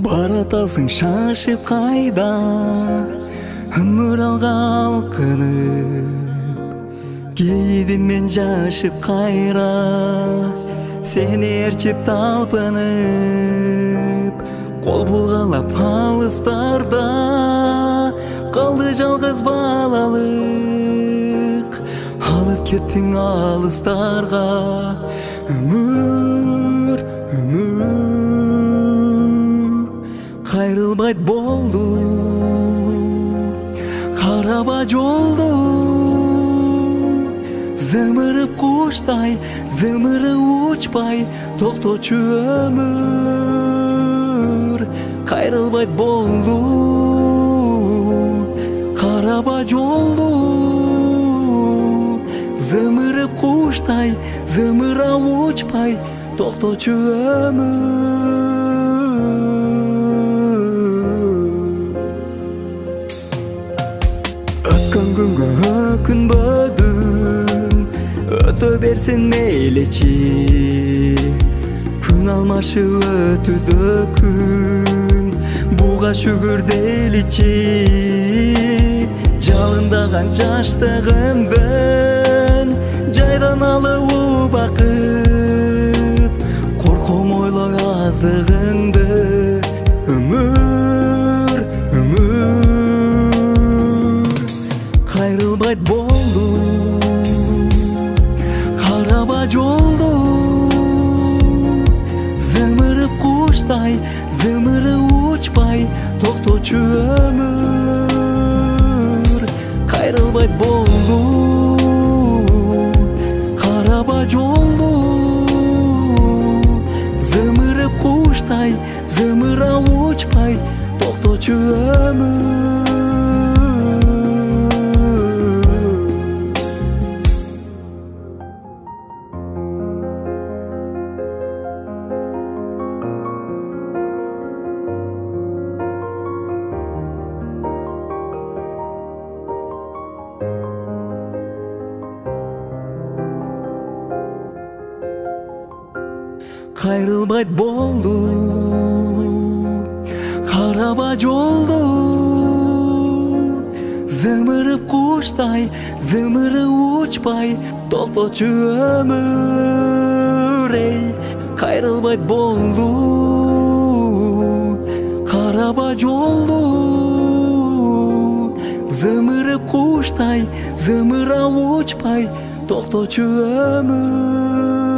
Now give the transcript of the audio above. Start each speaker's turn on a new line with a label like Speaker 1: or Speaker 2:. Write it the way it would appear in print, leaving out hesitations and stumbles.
Speaker 1: Баратасың шашып қайда, ымыралға алқынып, кейдім мен жашып қайра, сені ерчіп талпынып, қол бұлғалап алыстарда, қалды жалғыз балалық, алып кеттің алыстарға, өмір, қайрылбайт болды, қараба жолды, зымырып құштай, зымыры ұчпай, тоқточу өмір, қайрылбайт болды, қараба жолды, зымырып құштай, зымыра ұчпай, тоқточу өмір. Өткен күнгі өкінбөдім, өте берсін мейлічі, күн алмашы өтуді күн, бұға шүгір дейлічі, жалындаған жаштығымдың, жайдан алуы бақыт, қорқом ойлар азығыңды, өмір, қайрылбайт болды, қараба жолды, зымырып құштай, зымыры ұчпай, тоқточу өмір, қайрылбайт болды, қараба жолды, зымырып құштай, зымыра ұчпай, тоқточу өмір. Қайрылбайт болды, қараба жолды, зымырып құштай, зымыры ұчпай, тоқточу өмір, қайрылбайт болды, қараба жолды, зымырып құштай, зымыра ұчпай, тоқточу өмір.